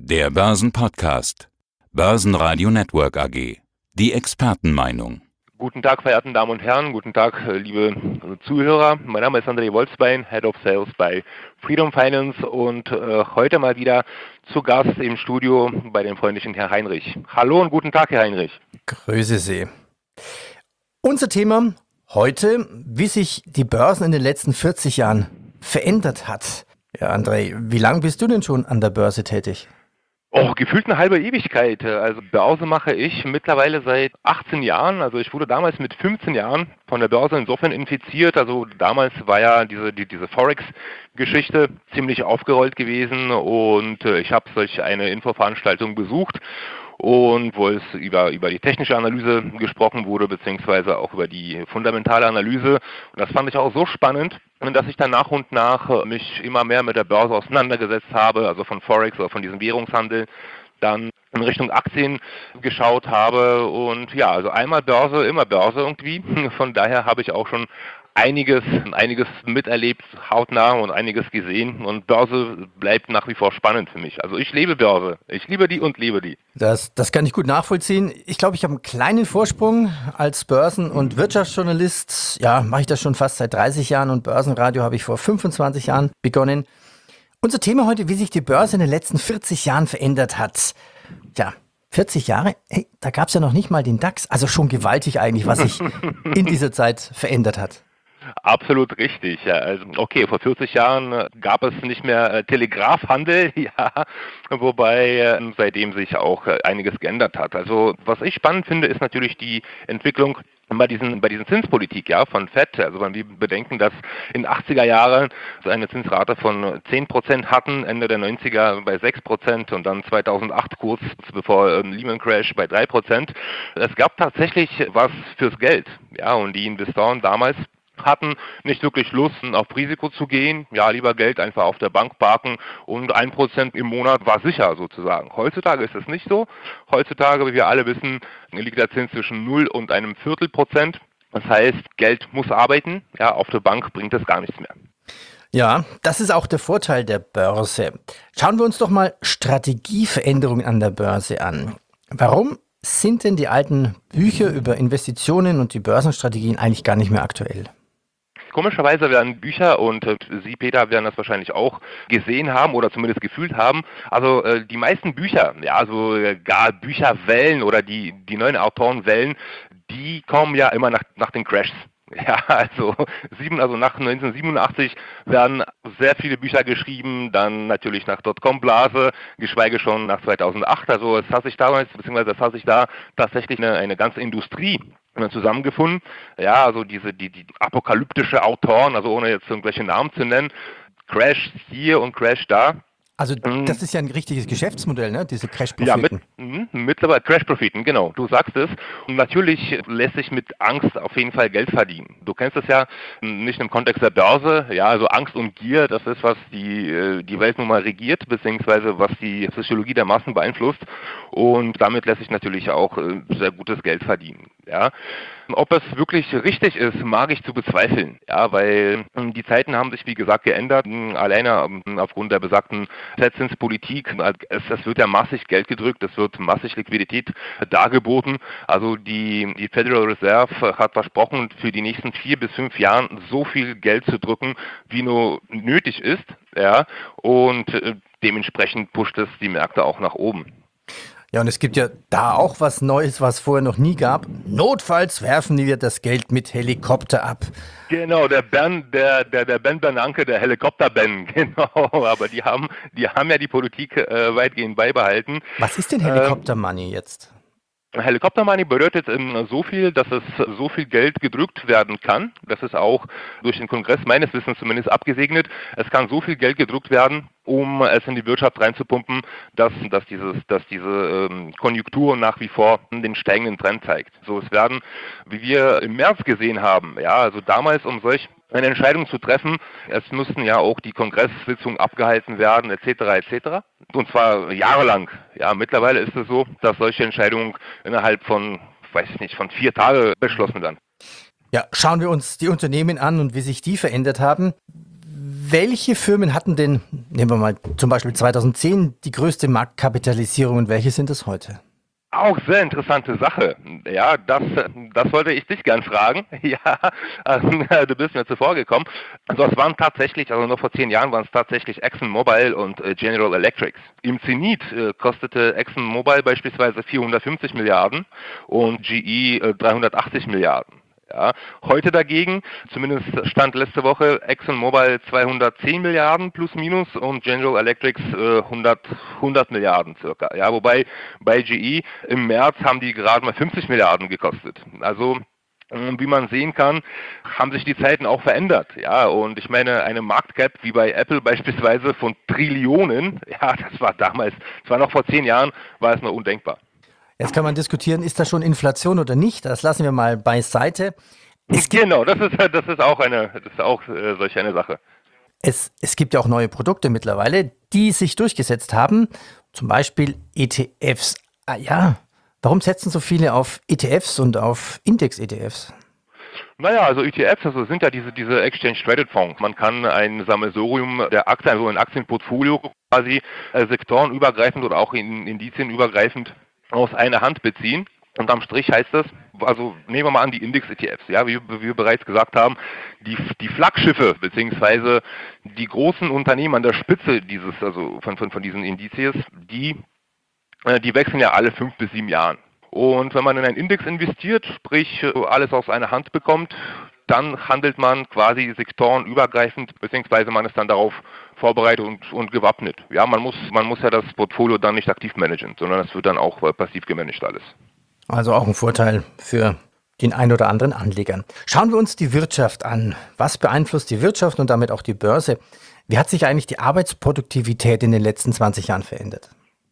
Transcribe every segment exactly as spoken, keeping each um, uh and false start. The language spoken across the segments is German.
Der Börsenpodcast. Börsenradio Network A G. Die Expertenmeinung. Guten Tag, verehrten Damen und Herren. Guten Tag, liebe Zuhörer. Mein Name ist André Wolfsbein, Head of Sales bei Freedom Finance und äh, heute mal wieder zu Gast im Studio bei dem freundlichen Herrn Heinrich. Hallo und guten Tag, Herr Heinrich. Grüße Sie. Unser Thema heute, wie sich die Börsen in den letzten vierzig Jahren verändert hat. Ja, André, wie lange bist du denn schon an der Börse tätig? Oh, gefühlt eine halbe Ewigkeit. Also Börse mache ich mittlerweile seit achtzehn Jahren. Also ich wurde damals mit fünfzehn Jahren von der Börse insofern infiziert. Also damals war ja diese die, diese Forex-Geschichte ziemlich aufgerollt gewesen und äh, ich habe solch eine Infoveranstaltung besucht. Und wo es über, über die technische Analyse gesprochen wurde, beziehungsweise auch über die fundamentale Analyse. Und das fand ich auch so spannend, dass ich dann nach und nach mich immer mehr mit der Börse auseinandergesetzt habe, also von Forex oder von diesem Währungshandel, dann in Richtung Aktien geschaut habe. Und ja, also einmal Börse, immer Börse irgendwie. Von daher habe ich auch schon einiges, einiges miterlebt, hautnah und einiges gesehen und Börse bleibt nach wie vor spannend für mich. Also ich lebe Börse. Ich liebe die und liebe die. Das, das kann ich gut nachvollziehen. Ich glaube, ich habe einen kleinen Vorsprung als Börsen- und Wirtschaftsjournalist. Ja, mache ich das schon fast seit dreißig Jahren und Börsenradio habe ich vor fünfundzwanzig Jahren begonnen. Unser Thema heute, wie sich die Börse in den letzten vierzig Jahren verändert hat. Tja, vierzig Jahre, hey, da gab es ja noch nicht mal den DAX. Also schon gewaltig eigentlich, was sich in dieser Zeit verändert hat. Absolut richtig. Ja, also okay, vor vierzig Jahren äh, gab es nicht mehr äh, Telegrafhandel, ja, wobei äh, seitdem sich auch äh, einiges geändert hat. Also was ich spannend finde, ist natürlich die Entwicklung bei diesen bei diesen Zinspolitik, ja, von Fed. Also wenn wir bedenken, dass in den achtziger Jahren eine Zinsrate von zehn Prozent hatten, Ende der neunziger bei sechs Prozent und dann zweitausendacht kurz bevor ähm, Lehman Crash bei drei Prozent. Es gab tatsächlich was fürs Geld, ja, und die Investoren damals hatten nicht wirklich Lust, auf Risiko zu gehen, ja, lieber Geld einfach auf der Bank parken und ein Prozent im Monat war sicher sozusagen. Heutzutage ist es nicht so. Heutzutage, wie wir alle wissen, liegt der Zins zwischen null und einem Viertel Prozent. Das heißt, Geld muss arbeiten, ja, auf der Bank bringt es gar nichts mehr. Ja, das ist auch der Vorteil der Börse. Schauen wir uns doch mal Strategieveränderungen an der Börse an. Warum sind denn die alten Bücher über Investitionen und die Börsenstrategien eigentlich gar nicht mehr aktuell? Komischerweise werden Bücher, und äh, Sie, Peter, werden das wahrscheinlich auch gesehen haben oder zumindest gefühlt haben, also äh, die meisten Bücher, ja, also äh, gar Bücherwellen oder die, die neuen Autorenwellen, die kommen ja immer nach, nach den Crashs. Ja, also, sieben, also nach neunzehnhundertsiebenundachtzig werden sehr viele Bücher geschrieben, dann natürlich nach Dotcom-Blase, geschweige schon nach zweitausendacht. Also es hat sich damals, beziehungsweise es hat sich da tatsächlich eine, eine ganze Industrie zusammengefunden. Ja, also diese die, die apokalyptische Autoren, also ohne jetzt irgendwelche Namen zu nennen, Crash hier und Crash da. Also das ist ja ein richtiges Geschäftsmodell, ne? Diese Ja, mit, Crash-Profiten. mh, mittlerweile Crash-Profiten, genau, du sagst es. Und natürlich lässt sich mit Angst auf jeden Fall Geld verdienen. Du kennst es ja mh, nicht im Kontext der Börse, ja, also Angst und Gier, das ist, was die, äh, die Welt nun mal regiert, beziehungsweise was die Psychologie der Massen beeinflusst. Und damit lässt sich natürlich auch äh, sehr gutes Geld verdienen, ja. Ob es wirklich richtig ist, mag ich zu bezweifeln, ja, weil ähm, die Zeiten haben sich, wie gesagt, geändert. Ähm, Alleine ähm, aufgrund der besagten Zinspolitik, äh, es, es wird ja massig Geld gedrückt, es wird massig Liquidität äh, dargeboten. Also die, die Federal Reserve hat versprochen, für die nächsten vier bis fünf Jahren so viel Geld zu drücken, wie nur nötig ist, ja, und äh, dementsprechend pusht es die Märkte auch nach oben. Ja, und es gibt ja da auch was Neues, was vorher noch nie gab. Notfalls werfen wir das Geld mit Helikopter ab. Genau, der Ben, der, der, der Ben Bernanke, der Helikopter-Ben, genau. Aber die haben, die haben ja die Politik äh, weitgehend beibehalten. Was ist denn Helikopter-Money jetzt? Helikopter-Money bedeutet ähm, so viel, dass es so viel Geld gedrückt werden kann. Das ist auch durch den Kongress meines Wissens zumindest abgesegnet. Es kann so viel Geld gedrückt werden, um es in die Wirtschaft reinzupumpen, dass, dass, dieses, dass diese ähm, Konjunktur nach wie vor den steigenden Trend zeigt. So, es werden, wie wir im März gesehen haben, ja, also damals um solch eine Entscheidung zu treffen, es mussten ja auch die Kongresssitzungen abgehalten werden, et cetera et cetera. Und zwar jahrelang. Ja, mittlerweile ist es so, dass solche Entscheidungen innerhalb von, weiß ich nicht, von vier Tagen beschlossen werden. Ja, schauen wir uns die Unternehmen an und wie sich die verändert haben. Welche Firmen hatten denn, nehmen wir mal zum Beispiel zweitausendzehn, die größte Marktkapitalisierung und welche sind es heute? Auch sehr interessante Sache. Ja, das, das wollte ich dich gern fragen. Ja, äh, du bist mir zuvor gekommen. Also es waren tatsächlich, also noch vor zehn Jahren waren es tatsächlich ExxonMobil und äh, General Electric. Im Zenit äh, kostete ExxonMobil beispielsweise vierhundertfünfzig Milliarden und G E äh, dreihundertachtzig Milliarden. Ja, heute dagegen, zumindest stand letzte Woche, ExxonMobil zweihundertzehn Milliarden plus minus und General Electric äh, hundert, hundert Milliarden circa. Ja, wobei bei G E im März haben die gerade mal fünfzig Milliarden gekostet. Also wie man sehen kann, haben sich die Zeiten auch verändert. Ja, und ich meine, eine Marktcap wie bei Apple beispielsweise von Trillionen, ja, das war damals, das war noch vor zehn Jahren, war es noch undenkbar. Jetzt kann man diskutieren, ist das schon Inflation oder nicht? Das lassen wir mal beiseite. Es genau, das ist, das ist auch eine, das ist auch äh, solch eine Sache. Es, es gibt ja auch neue Produkte mittlerweile, die sich durchgesetzt haben. Zum Beispiel E T Fs. Ah ja, warum setzen so viele auf E T Fs und auf Index-E T Fs? Naja, also E T Fs, also sind ja diese, diese Exchange-Traded-Fonds. Man kann ein Sammelsurium der Aktien, also ein Aktienportfolio quasi äh, sektorenübergreifend oder auch in indizienübergreifend aus einer Hand beziehen. Und am Strich heißt das, also nehmen wir mal an die Index-E T Fs, ja, wie, wie wir bereits gesagt haben, die, die Flaggschiffe beziehungsweise die großen Unternehmen an der Spitze dieses, also von, von, von diesen Indizes, die, äh, die wechseln ja alle fünf bis sieben Jahren. Und wenn man in einen Index investiert, sprich alles aus einer Hand bekommt, dann handelt man quasi sektorenübergreifend, beziehungsweise man ist dann darauf vorbereitet und, und gewappnet. Ja, man muss, man muss ja das Portfolio dann nicht aktiv managen, sondern es wird dann auch passiv gemanagt alles. Also auch ein Vorteil für den ein oder anderen Anlegern. Schauen wir uns die Wirtschaft an. Was beeinflusst die Wirtschaft und damit auch die Börse? Wie hat sich eigentlich die Arbeitsproduktivität in den letzten zwanzig Jahren verändert?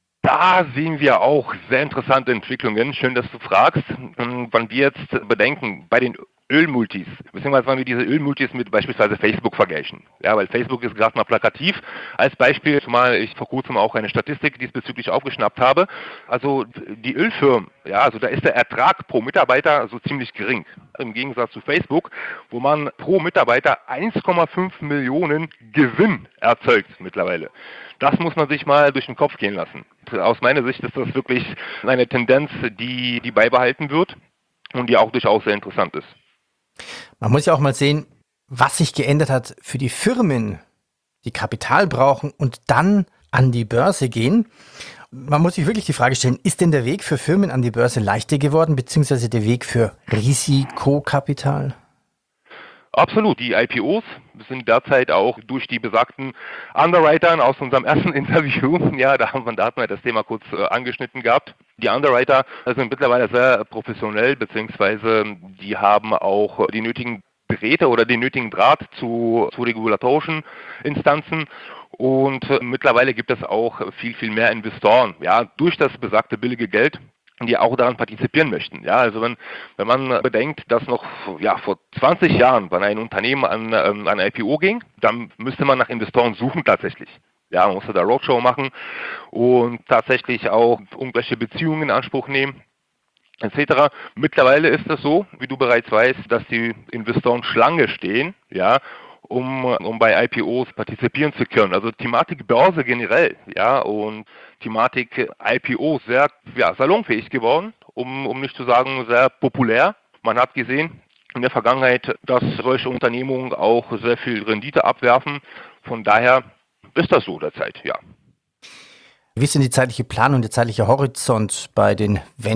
Da sehen wir auch sehr interessante Entwicklungen. Schön, dass du fragst. Wenn wir jetzt bedenken, bei den Ölmultis, beziehungsweise wenn wir diese Ölmultis mit beispielsweise Facebook vergleichen. Ja, weil Facebook ist gerade mal plakativ. Als Beispiel, zumal ich vor kurzem auch eine Statistik diesbezüglich aufgeschnappt habe. Also die Ölfirmen, ja, also da ist der Ertrag pro Mitarbeiter so ziemlich gering. Im Gegensatz zu Facebook, wo man pro Mitarbeiter eins Komma fünf Millionen Gewinn erzeugt mittlerweile. Das muss man sich mal durch den Kopf gehen lassen. Aus meiner Sicht ist das wirklich eine Tendenz, die, die beibehalten wird und die auch durchaus sehr interessant ist. Man muss ja auch mal sehen, was sich geändert hat für die Firmen, die Kapital brauchen und dann an die Börse gehen. Man muss sich wirklich die Frage stellen, ist denn der Weg für Firmen an die Börse leichter geworden, beziehungsweise der Weg für Risikokapital? Absolut. Die I P Os sind derzeit auch durch die besagten Underwritern aus unserem ersten Interview, ja, da haben wir, da hatten wir das Thema kurz äh, angeschnitten gehabt. Die Underwriter sind mittlerweile sehr professionell, beziehungsweise die haben auch die nötigen Drähte oder den nötigen Draht zu, zu regulatorischen Instanzen. Und äh, mittlerweile gibt es auch viel, viel mehr Investoren, ja, durch das besagte billige Geld, die auch daran partizipieren möchten. Ja, also wenn, wenn man bedenkt, dass noch ja, vor zwanzig Jahren, wenn ein Unternehmen an, an ein I P O ging, dann müsste man nach Investoren suchen tatsächlich. Ja, man musste da Roadshow machen und tatsächlich auch irgendwelche Beziehungen in Anspruch nehmen, et cetera. Mittlerweile ist es so, wie du bereits weißt, dass die Investoren Schlange stehen, ja, um, um bei I P Os partizipieren zu können. Also Thematik Börse generell, ja, und Thematik I P Os sehr ja, salonfähig geworden, um, um nicht zu sagen sehr populär. Man hat gesehen in der Vergangenheit, dass solche Unternehmungen auch sehr viel Rendite abwerfen. Von daher ist das so derzeit, ja. Wie ist denn die zeitliche Planung, der zeitliche Horizont bei den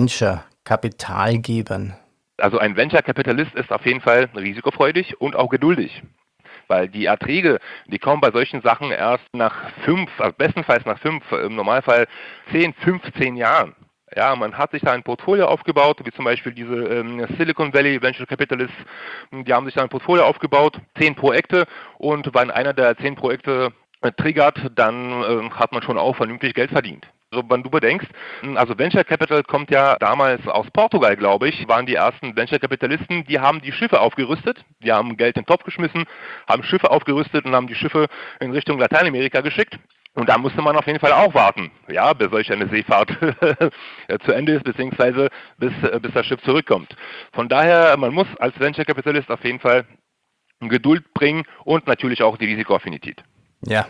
Venture-Kapitalgebern? Also ein Venture-Kapitalist ist auf jeden Fall risikofreudig und auch geduldig. Weil die Erträge, die kommen bei solchen Sachen erst nach fünf, also bestenfalls nach fünf, im Normalfall zehn, fünfzehn Jahren. Ja, man hat sich da ein Portfolio aufgebaut, wie zum Beispiel diese ähm, Silicon Valley Venture Capitalists, die haben sich da ein Portfolio aufgebaut, zehn Projekte, und wenn einer der zehn Projekte äh, triggert, dann äh, hat man schon auch vernünftig Geld verdient. Also wenn du bedenkst, also Venture Capital kommt ja damals aus Portugal, glaube ich, waren die ersten Venture Kapitalisten, die haben die Schiffe aufgerüstet, die haben Geld in den Topf geschmissen, haben Schiffe aufgerüstet und haben die Schiffe in Richtung Lateinamerika geschickt. Und da musste man auf jeden Fall auch warten, ja, bis solch eine Seefahrt zu Ende ist, beziehungsweise bis, bis das Schiff zurückkommt. Von daher, man muss als Venture Capitalist auf jeden Fall Geduld bringen und natürlich auch die Risikoaffinität. Ja.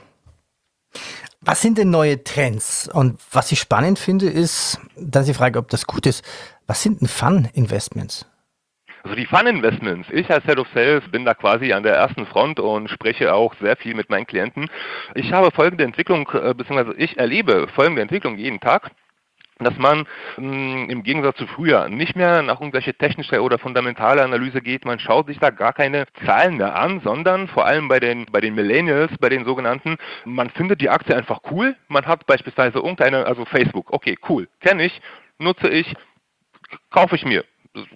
Was sind denn neue Trends? Und was ich spannend finde, ist, dass ich frage, ob das gut ist. Was sind denn Fun-Investments? Also die Fun-Investments. Ich als Head of Sales bin da quasi an der ersten Front und spreche auch sehr viel mit meinen Klienten. Ich habe folgende Entwicklung, beziehungsweise ich erlebe folgende Entwicklung jeden Tag, dass man mh, im Gegensatz zu früher nicht mehr nach irgendwelche technische oder fundamentale Analyse geht. Man schaut sich da gar keine Zahlen mehr an, sondern vor allem bei den bei den Millennials, bei den sogenannten, man findet die Aktie einfach cool. Man hat beispielsweise irgendeine, also Facebook, okay, cool, kenne ich, nutze ich, kaufe ich mir.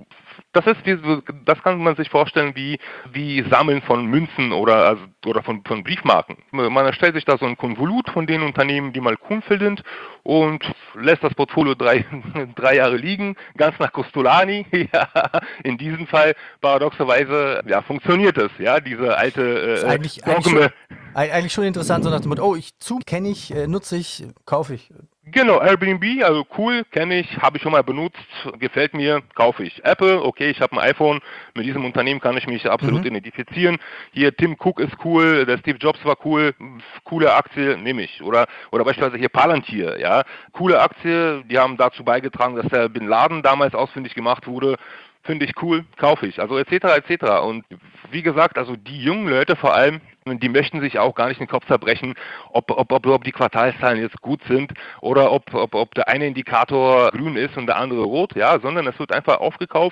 Das ist diese, das kann man sich vorstellen wie, wie Sammeln von Münzen oder, also, oder von, von Briefmarken. Man erstellt sich da so ein Konvolut von den Unternehmen, die mal cool sind und lässt das Portfolio drei, drei Jahre liegen, ganz nach Costolani. Ja, in diesem Fall paradoxerweise ja, funktioniert es, ja, diese alte äh, eigentlich, eigentlich, schon, eigentlich schon interessant, so nach dem Motto, oh, ich zu, kenne ich, äh, nutze ich, kaufe ich. Genau, Airbnb, also cool, kenne ich, habe ich schon mal benutzt, gefällt mir, kaufe ich. Apple, okay, ich habe ein iPhone, mit diesem Unternehmen kann ich mich absolut mhm. identifizieren. Hier, Tim Cook ist cool, der Steve Jobs war cool, coole Aktie, nehme ich. Oder oder beispielsweise hier Palantir, ja, coole Aktie, die haben dazu beigetragen, dass der Bin Laden damals ausfindig gemacht wurde. Finde ich cool, kaufe ich, also et cetera et cetera. Und wie gesagt, also die jungen Leute vor allem, die möchten sich auch gar nicht den Kopf zerbrechen, ob, ob, ob, ob die Quartalszahlen jetzt gut sind oder ob, ob, ob der eine Indikator grün ist und der andere rot, ja, sondern es wird einfach aufgekauft,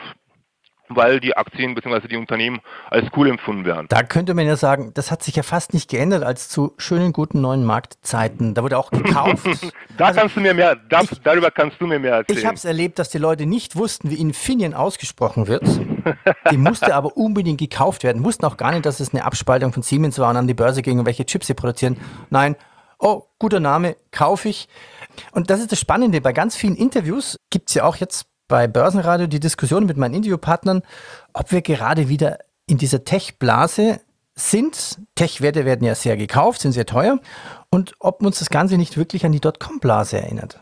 weil die Aktien bzw. die Unternehmen als cool empfunden werden. Da könnte man ja sagen, das hat sich ja fast nicht geändert als zu schönen, guten neuen Marktzeiten. Da wurde auch gekauft. da also, kannst du mir mehr, da, ich, darüber kannst du mir mehr erzählen. Ich habe es erlebt, dass die Leute nicht wussten, wie Infineon ausgesprochen wird. Die musste aber unbedingt gekauft werden. Wussten auch gar nicht, dass es eine Abspaltung von Siemens war und an die Börse ging und welche Chips sie produzieren. Nein, oh, guter Name, kaufe ich. Und das ist das Spannende. Bei ganz vielen Interviews gibt es ja auch jetzt bei Börsenradio die Diskussion mit meinen Interviewpartnern, ob wir gerade wieder in dieser Tech-Blase sind. Tech-Werte werden ja sehr gekauft, sind sehr teuer. Und ob uns das Ganze nicht wirklich an die Dotcom-Blase erinnert.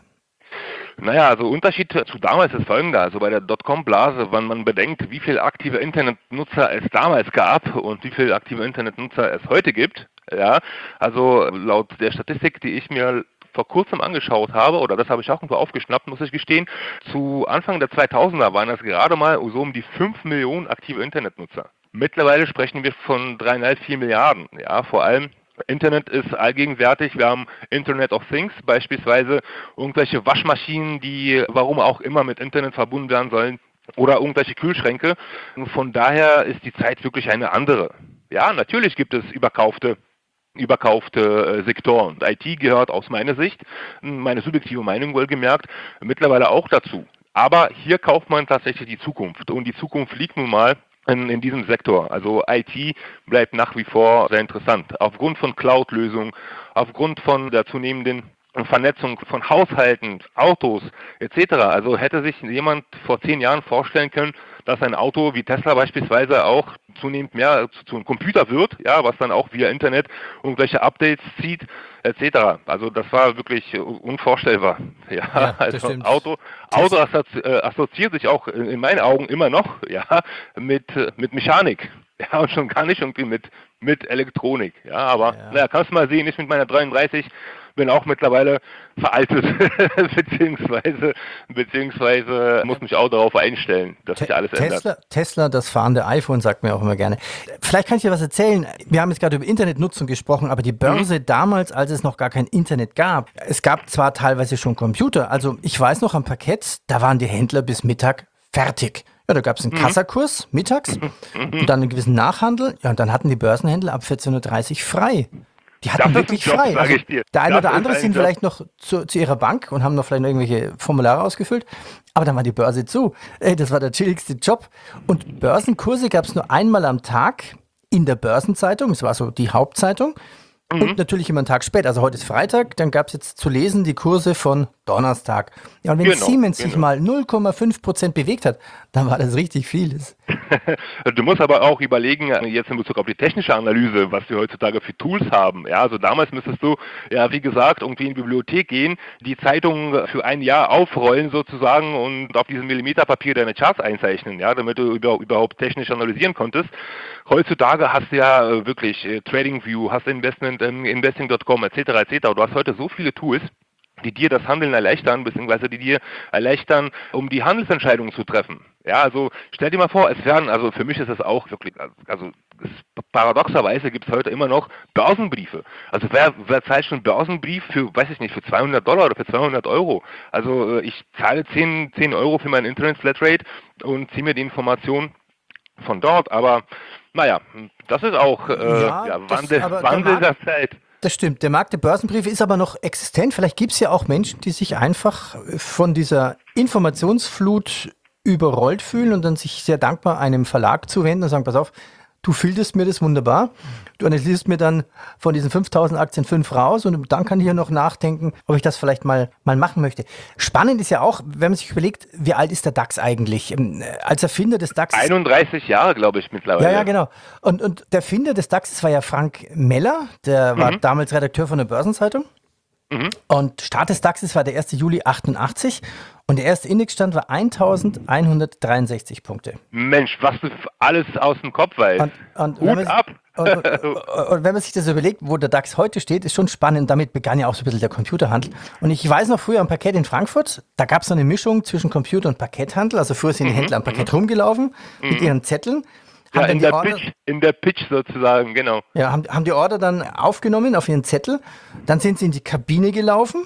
Naja, also Unterschied zu damals ist folgender. Also bei der Dotcom-Blase, wenn man bedenkt, wie viele aktive Internetnutzer es damals gab und wie viele aktive Internetnutzer es heute gibt, ja, also laut der Statistik, die ich mir vor kurzem angeschaut habe, oder das habe ich auch irgendwo aufgeschnappt, muss ich gestehen, zu Anfang der zweitausender waren das gerade mal so um die fünf Millionen aktive Internetnutzer. Mittlerweile sprechen wir von drei Komma fünf, vier Milliarden. Ja, vor allem Internet ist allgegenwärtig. Wir haben Internet of Things, beispielsweise irgendwelche Waschmaschinen, die warum auch immer mit Internet verbunden werden sollen, oder irgendwelche Kühlschränke. Von daher ist die Zeit wirklich eine andere. Ja, natürlich gibt es überkaufte überkaufte äh, Sektoren. I T gehört aus meiner Sicht, meine subjektive Meinung wohlgemerkt, mittlerweile auch dazu. Aber hier kauft man tatsächlich die Zukunft. Und die Zukunft liegt nun mal in, in diesem Sektor. Also I T bleibt nach wie vor sehr interessant. Aufgrund von Cloud-Lösungen, aufgrund von der zunehmenden Vernetzung von Haushalten, Autos et cetera. Also hätte sich jemand vor zehn Jahren vorstellen können, dass ein Auto wie Tesla beispielsweise auch zunehmend mehr zu, zu einem Computer wird, ja, was dann auch via Internet irgendwelche Updates zieht et cetera. Also das war wirklich unvorstellbar. Ja, ja also Auto, Auto assoziiert sich auch in meinen Augen immer noch, ja, mit mit Mechanik. Ja, und schon gar nicht irgendwie mit, mit Elektronik. Ja, aber ja. Naja, kannst du mal sehen, ich mit meiner dreiunddreißig bin auch mittlerweile veraltet, beziehungsweise, beziehungsweise muss mich auch darauf einstellen, dass sich alles Tesla, ändert. Tesla, das fahrende iPhone, sagt mir auch immer gerne. Vielleicht kann ich dir was erzählen. Wir haben jetzt gerade über Internetnutzung gesprochen, aber die Börse mhm. damals, als es noch gar kein Internet gab, es gab zwar teilweise schon Computer, also ich weiß noch am Parkett, da waren die Händler bis Mittag fertig. Ja, da gab es einen mhm. Kassakurs mittags mhm. und dann einen gewissen Nachhandel. Ja, und dann hatten die Börsenhändler ab vierzehn Uhr dreißig frei. Die hatten wirklich Job, frei. Also der eine das oder andere sind Job. vielleicht noch zu, zu ihrer Bank und haben noch vielleicht noch irgendwelche Formulare ausgefüllt. Aber dann war die Börse zu. Ey, das war der chilligste Job. Und Börsenkurse gab es nur einmal am Tag in der Börsenzeitung. Das war so die Hauptzeitung. Mhm. Und natürlich immer einen Tag später. Also heute ist Freitag, dann gab es jetzt zu lesen die Kurse von Donnerstag. Ja, und wenn Genau, Siemens sich genau. mal null Komma fünf Prozent bewegt hat, dann war das richtig viel. Du musst aber auch überlegen, jetzt in Bezug auf die technische Analyse, was wir heutzutage für Tools haben. Ja, also damals müsstest du, ja, wie gesagt, irgendwie in die Bibliothek gehen, die Zeitung für ein Jahr aufrollen sozusagen und auf diesem Millimeterpapier deine Charts einzeichnen, ja, damit du über, überhaupt technisch analysieren konntest. Heutzutage hast du ja äh, wirklich äh, TradingView, hast Investment, ähm, Investing Punkt com et cetera et cetera. Du hast heute so viele Tools, die dir das Handeln erleichtern, beziehungsweise die dir erleichtern, um die Handelsentscheidungen zu treffen. Ja, also stell dir mal vor, es werden, also für mich ist es auch wirklich, also es, paradoxerweise gibt es heute immer noch Börsenbriefe. Also wer, wer zahlt schon einen Börsenbrief für, weiß ich nicht, für zweihundert Dollar oder für zweihundert Euro? Also ich zahle zehn Euro für meinen Internet-Flatrate und ziehe mir die Information von dort, aber naja, das ist auch äh, Ja, ja, das- Wandel, aber der Wandel der Markt- Zeit. Das stimmt. Der Markt der Börsenbriefe ist aber noch existent. Vielleicht gibt es ja auch Menschen, die sich einfach von dieser Informationsflut überrollt fühlen und dann sich sehr dankbar einem Verlag zuwenden und sagen, pass auf, du filterst mir das wunderbar. Du analysierst mir dann von diesen fünftausend Aktien fünf raus und dann kann ich ja noch nachdenken, ob ich das vielleicht mal, mal machen möchte. Spannend ist ja auch, wenn man sich überlegt, wie alt ist der DAX eigentlich? Ähm, Als Erfinder des DAX... einunddreißig Jahre, glaube ich, mittlerweile. Ja, ja, genau. Und, und der Erfinder des DAXes war ja Frank Meller, der war Mhm. damals Redakteur von der Börsenzeitung. Mhm. Und Start des DAXes war der erste Juli achtundachtzig und der erste Indexstand war eintausendeinhundertdreiundsechzig Punkte. Mensch, was du alles aus dem Kopf weißt. Und, und, wenn Hut man, ab. und, und, und wenn man sich das überlegt, wo der DAX heute steht, ist schon spannend. Damit begann ja auch so ein bisschen der Computerhandel. Und ich weiß noch früher am Parkett in Frankfurt, da gab es so eine Mischung zwischen Computer- und Parketthandel. Also früher sind die Händler am Parkett rumgelaufen mit ihren Zetteln. Ja, Haben dann in die der, Order- Pitch, in der Pitch sozusagen, genau. Ja, haben, haben die Order dann aufgenommen auf ihren Zettel. Dann sind sie in die Kabine gelaufen,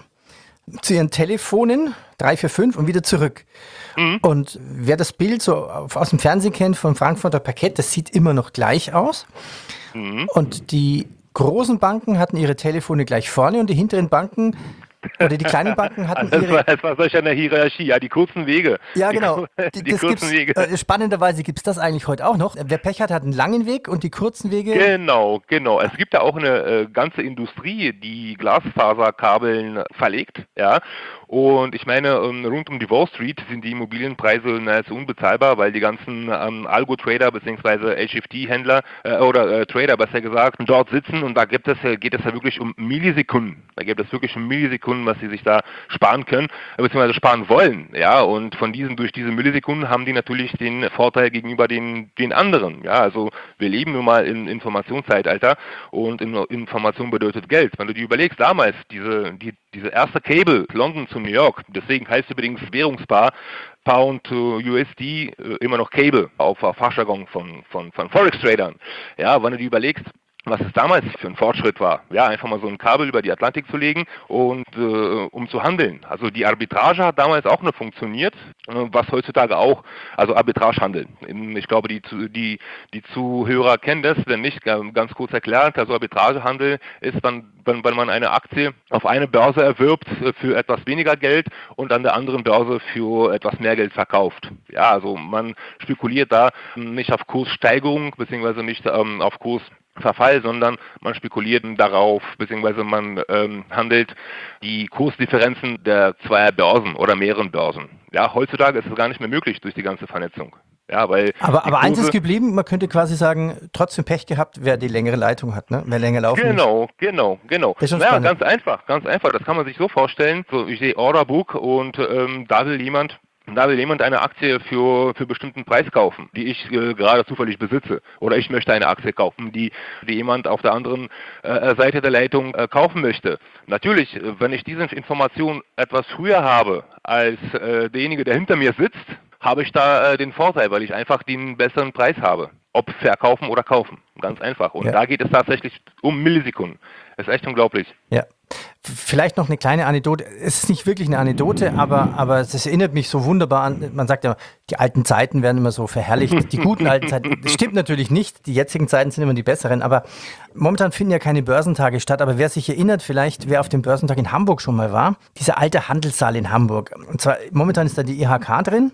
zu ihren Telefonen, drei, vier, fünf und wieder zurück. Mhm. Und wer das Bild so auf, aus dem Fernsehen kennt vom Frankfurter Parkett, das sieht immer noch gleich aus. Mhm. Und die großen Banken hatten ihre Telefone gleich vorne und die hinteren Banken oder die kleinen Banken hatten Das war, ihre... das war solch eine Hierarchie, ja, die kurzen Wege. Ja, die, genau. Die, das kurzen gibt's, Wege. äh, spannenderweise gibt es das eigentlich heute auch noch. Wer Pech hat, hat einen langen Weg und die kurzen Wege... Genau, genau. Es gibt ja auch eine äh, ganze Industrie, die Glasfaserkabeln verlegt, ja. Und ich meine, ähm, rund um die Wall Street sind die Immobilienpreise nahezu unbezahlbar, weil die ganzen ähm, Algo-Trader bzw. H F T-Händler äh, oder äh, Trader besser gesagt dort sitzen und da gibt es, äh, geht es ja wirklich um Millisekunden. Da gibt es wirklich um Millisekunden, was sie sich da sparen können, äh, beziehungsweise sparen wollen, ja. Und von diesen, durch diese Millisekunden haben die natürlich den Vorteil gegenüber den, den anderen, ja. Also wir leben nun mal im Informationszeitalter und Information bedeutet Geld. Wenn du dir überlegst, damals diese, die, diese erste Cable, London zu New York, deswegen heißt übrigens Währungspaar Pound to U S D äh, immer noch Cable auf, auf Fachjargon von, von, von Forex-Tradern. Ja, wenn du dir überlegst, was es damals für ein Fortschritt war, ja, einfach mal so ein Kabel über die Atlantik zu legen und äh, um zu handeln. Also die Arbitrage hat damals auch noch funktioniert, äh, was heutzutage auch, also Arbitragehandel. Ich glaube, die, die, die Zuhörer kennen das, wenn nicht, ganz kurz erklärt. Also Arbitragehandel ist, wenn, wenn, wenn man eine Aktie auf eine Börse erwirbt für etwas weniger Geld und an der anderen Börse für etwas mehr Geld verkauft. Ja, also man spekuliert da nicht auf Kurssteigerung, beziehungsweise nicht ähm, auf Kurs Verfall, sondern man spekuliert darauf, beziehungsweise man ähm, handelt die Kursdifferenzen der zweier Börsen oder mehreren Börsen. Ja, heutzutage ist es gar nicht mehr möglich durch die ganze Vernetzung. Ja, weil Aber, aber Kurse, eins ist geblieben, man könnte quasi sagen, trotzdem Pech gehabt, wer die längere Leitung hat, ne? Wer länger laufen Genau, genau, genau. Das ist schon Ja, spannend. ganz einfach, ganz einfach. Das kann man sich so vorstellen. So, ich sehe Orderbook und ähm, da will jemand Da will jemand eine Aktie für, für bestimmten Preis kaufen, die ich äh, gerade zufällig besitze. Oder ich möchte eine Aktie kaufen, die, die jemand auf der anderen äh, Seite der Leitung äh, kaufen möchte. Natürlich, äh, wenn ich diese Information etwas früher habe als äh, derjenige, der hinter mir sitzt, habe ich da äh, den Vorteil, weil ich einfach den besseren Preis habe. Ob verkaufen oder kaufen. Ganz einfach. Und Ja. da geht es tatsächlich um Millisekunden. Das ist echt unglaublich. Ja. Vielleicht noch eine kleine Anekdote. Es ist nicht wirklich eine Anekdote, aber, aber es erinnert mich so wunderbar an, man sagt ja, die alten Zeiten werden immer so verherrlicht, die guten alten Zeiten. Das stimmt natürlich nicht, die jetzigen Zeiten sind immer die besseren, aber momentan finden ja keine Börsentage statt, aber wer sich erinnert, vielleicht wer auf dem Börsentag in Hamburg schon mal war, dieser alte Handelssaal in Hamburg. Und zwar, momentan ist da die I H K drin.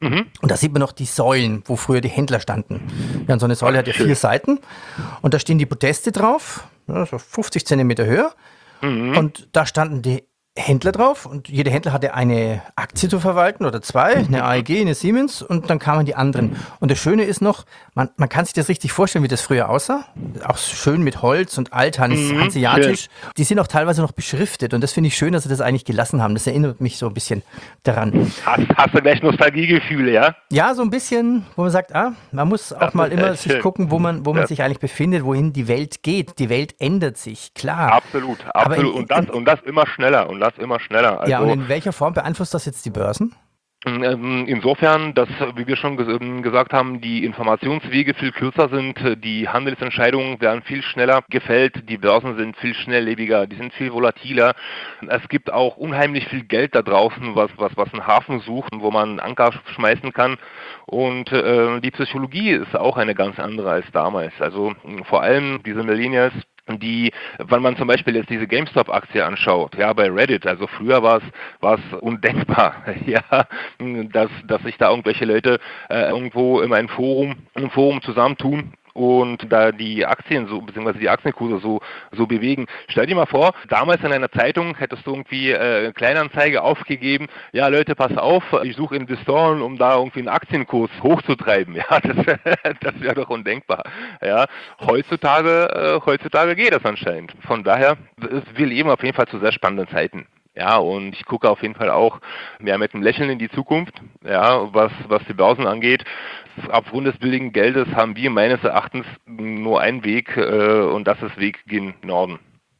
Mhm. Und da sieht man noch die Säulen, wo früher die Händler standen. Ja, und so eine Säule hat ja vier Seiten und da stehen die Podeste drauf, ja, so fünfzig Zentimeter höher. Mhm. Und da standen die Händler drauf und jeder Händler hatte eine Aktie zu verwalten oder zwei, eine A E G, eine Siemens und dann kamen die anderen. Und das Schöne ist noch, man, man kann sich das richtig vorstellen, wie das früher aussah. Auch schön mit Holz und althans, Mhm, hanseatisch. Die sind auch teilweise noch beschriftet und das finde ich schön, dass sie das eigentlich gelassen haben. Das erinnert mich so ein bisschen daran. Hast, hast du gleich Nostalgiegefühle, ja? Ja, so ein bisschen, wo man sagt, ah, man muss auch Das mal ist immer echt sich schön. gucken, wo man, wo man Ja. sich eigentlich befindet, wohin die Welt geht. Die Welt ändert sich, klar. Absolut, Aber absolut. in- und, das, in- und das immer schneller und das immer schneller. Also, Ja, und in welcher Form beeinflusst das jetzt die Börsen? Ähm, Insofern, dass, wie wir schon ges ähm, gesagt haben, die Informationswege viel kürzer sind, äh, die Handelsentscheidungen werden viel schneller gefällt, die Börsen sind viel schnelllebiger, die sind viel volatiler. Es gibt auch unheimlich viel Geld da draußen, was, was, was einen Hafen sucht, wo man einen Anker schmeißen kann. Und äh, die Psychologie ist auch eine ganz andere als damals. Also mh, vor allem diese Millennials, die, wenn man zum Beispiel jetzt diese GameStop-Aktie anschaut, ja, bei Reddit, also früher war es war es undenkbar, ja, dass, dass sich da irgendwelche Leute äh, irgendwo in einem Forum, im Forum zusammentun und da die Aktien so, beziehungsweise die Aktienkurse so, so bewegen. Stell dir mal vor, damals in einer Zeitung hättest du irgendwie äh, Kleinanzeige aufgegeben, ja Leute, pass auf, ich suche Investoren, um da irgendwie einen Aktienkurs hochzutreiben. Ja, das, das wäre doch undenkbar. Ja, heutzutage, äh, heutzutage geht das anscheinend. Von daher, wir leben auf jeden Fall zu sehr spannenden Zeiten. Ja, und ich gucke auf jeden Fall auch mehr mit einem Lächeln in die Zukunft, ja, was, was die Börsen angeht. Aufgrund des billigen Geldes haben wir meines Erachtens nur einen Weg, äh, und das ist Weg gen Norden.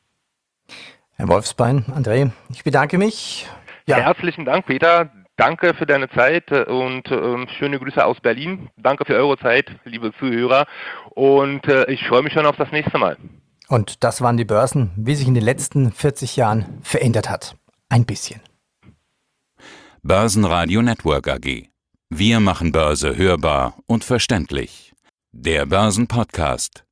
Herr Wolfsbein, André, ich bedanke mich. Ja, Herzlichen Dank, Peter. Danke für deine Zeit äh, und ähm, schöne Grüße aus Berlin. Danke für eure Zeit, liebe Zuhörer. Und äh, ich freue mich schon auf das nächste Mal. und das waren die Börsen, wie sich in den letzten vierzig Jahren verändert hat. Ein bisschen. Börsenradio Network A G. Wir machen Börse hörbar und verständlich. Der Börsenpodcast.